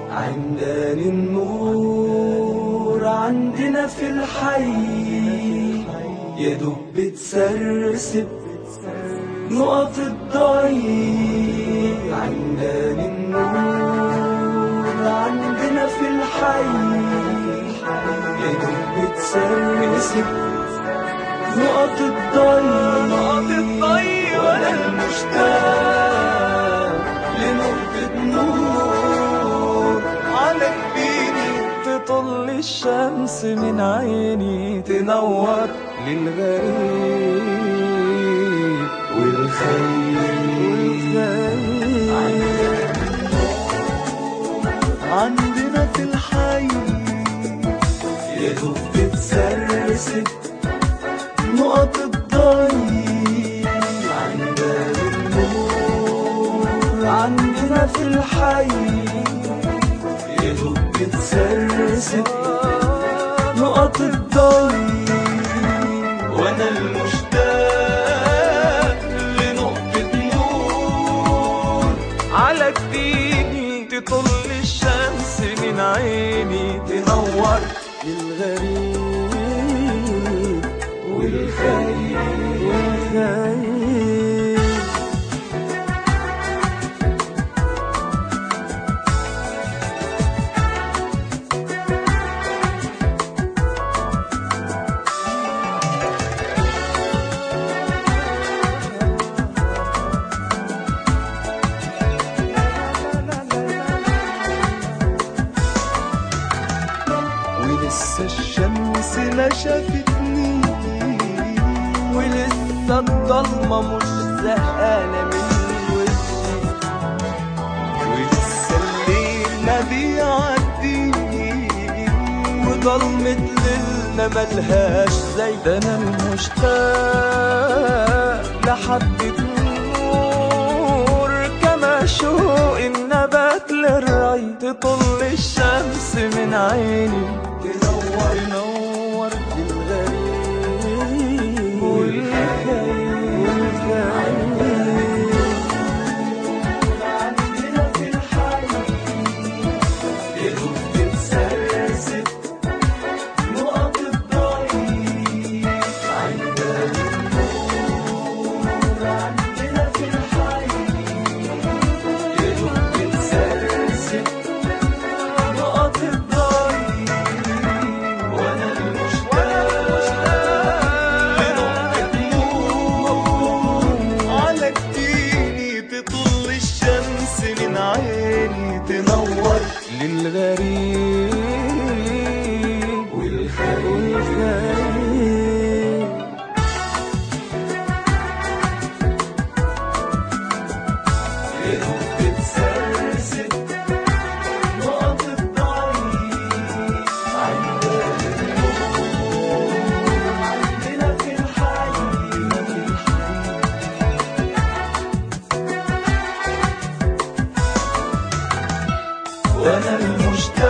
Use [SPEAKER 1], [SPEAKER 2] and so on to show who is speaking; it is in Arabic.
[SPEAKER 1] عندنا النور عندنا في الحي، يا دوب بتسرسب نقط الضي. عندنا النور عندنا في الحي، يا دوب بتسرسب نقط الضي. وانا المشتاق لنقطة نور على جبيني، تطل الشمس من عيني، تنور للغريب والخيب. عندنا في الحي، يا دوب بتسرسب نقط الضي. عندنا النور عندنا في الحي، يا دوب بتسرسب نقط الضي. وانا المشتاق لنقطة نور على جبيني، تطل الشمس من عيني، تنور للغريب والخيب. ولسه الشمس ما شافتني، ولسه الضلمة مش زهقانة من وشي، ولسه الليل ما بيعدي، وضلمة ليلنا ملهاش زي. ده انا المشتاق لحبة نور، كما شوق النبات للري، تطل الشمس من عيني، تنور للغريب والخيب. عندنا في الحي، يا دوب بتسرسب نقط الضي. عندنا النور عندنا في الحي، يا دوب بتسرسب نقط الضي. وانا المشتاق لنقطة نور على جبيني، تطل الشمس من عيني، تنور للغريب والخيب. يا دوب بتسرسب نقط الضي. عندنا النور عندنا في الحي، وانا المشتاق